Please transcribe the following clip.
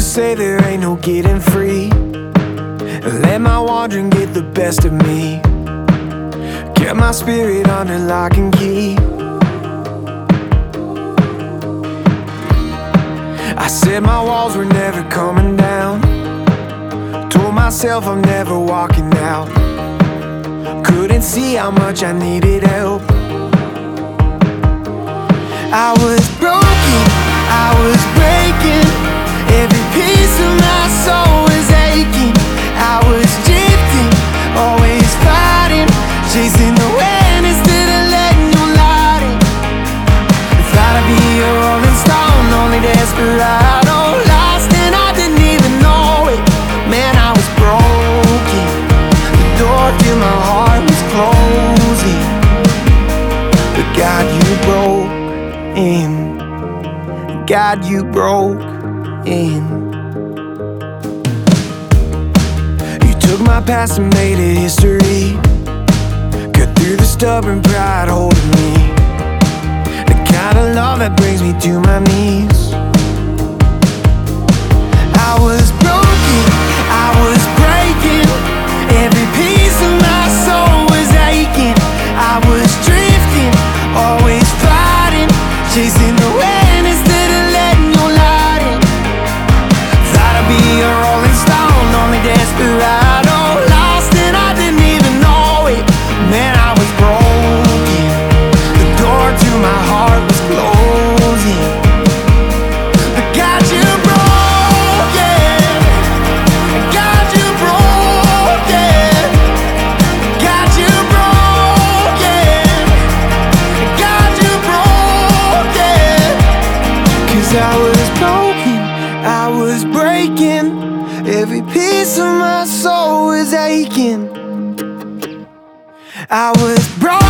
say there ain't no getting free. Let my wandering get the best of me. Kept my spirit under lock and key. I said my walls were never coming down. Told myself I'm never walking out. Couldn't see how much I needed help. I was broken, I was breaking. Every piece of my soul was aching. I was drifting, always fighting, chasing the wind instead of letting you light it. Thought I'd be a rolling stone, only desperado, lost and I didn't even know it. Man, I was broken, the door to my heart was closing. But God, you broke in. God, you broke in. You took my past and made it history. Cut through the stubborn pride holding me. The kind of love that brings me to my knees. I was broken, I was breaking. Every piece of my soul was aching. I was drifting, always fighting, chasing the wind instead of letting you light it. Thought I'd be a rolling stone, only desperado, lost and I didn't even know it. Man, I was broken, the door to my heart was closing. But God, you broke, yeah. God, you broke, yeah. God, you broke, yeah. God, you broke, yeah. 'Cause I was broken, I was breaking. Every piece of my soul was aching. I was broken.